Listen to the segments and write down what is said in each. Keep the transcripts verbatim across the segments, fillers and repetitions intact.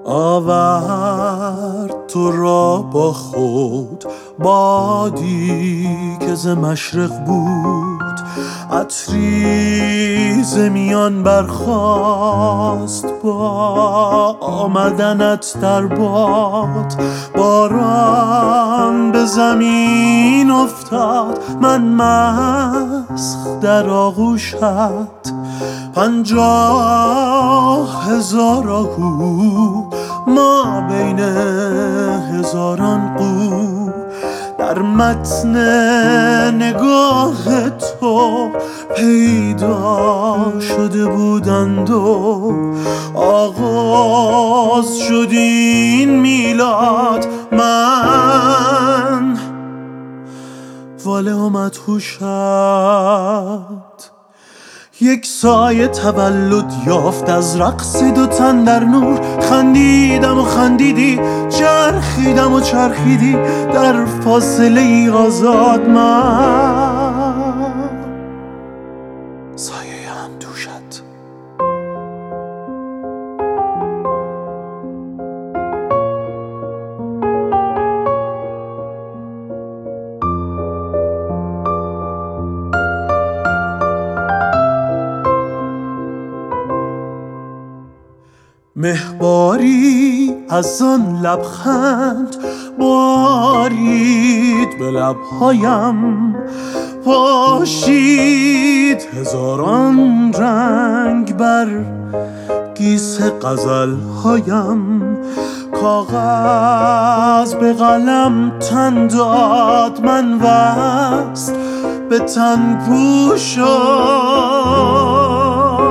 آورد تو را با خود بادی که ز مشرق بود، عطری ز میان برخاست با آمدنت در باد. باران به زمین افتاد، من مسخ در آغوشت، پنجاه هزار آهو ما بین هزاران قو. در متن نگاه تو پیدا شده بودند و آغاز شد این میلاد. من واله و مدهوشت، یک سایه تولد یافت از رقص دو تن در نور. خندیدم و خندیدی، چرخیدم و چرخیدی، در فاصله ای آزاد. من سایه همدوشت. مهباری از آن لبخند بارید به لبهایم، پاشید هزاران رنگ بر گیس غزلهایم. کاغذ به قلم تن داد، من وصل به تن پوشم.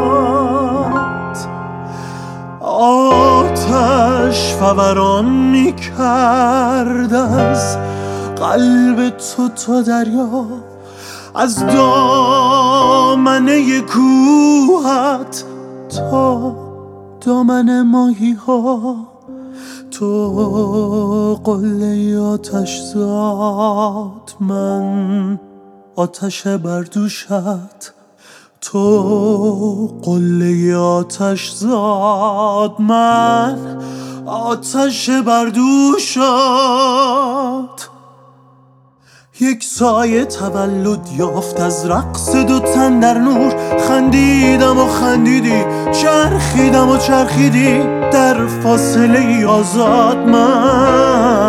آتش فوران می کرد از قلب تو تا دریا، از دامنه کوهت تا دامن ماهی ها. تو قله آتش زاد، من آتش بردوشت. تو قله آتش زاد، من آتش بردوشت. یک سایه تولد یافت از رقص دو تن در نور. خندیدم و خندیدی، چرخیدم و چرخیدی، در فاصله ای آزاد. من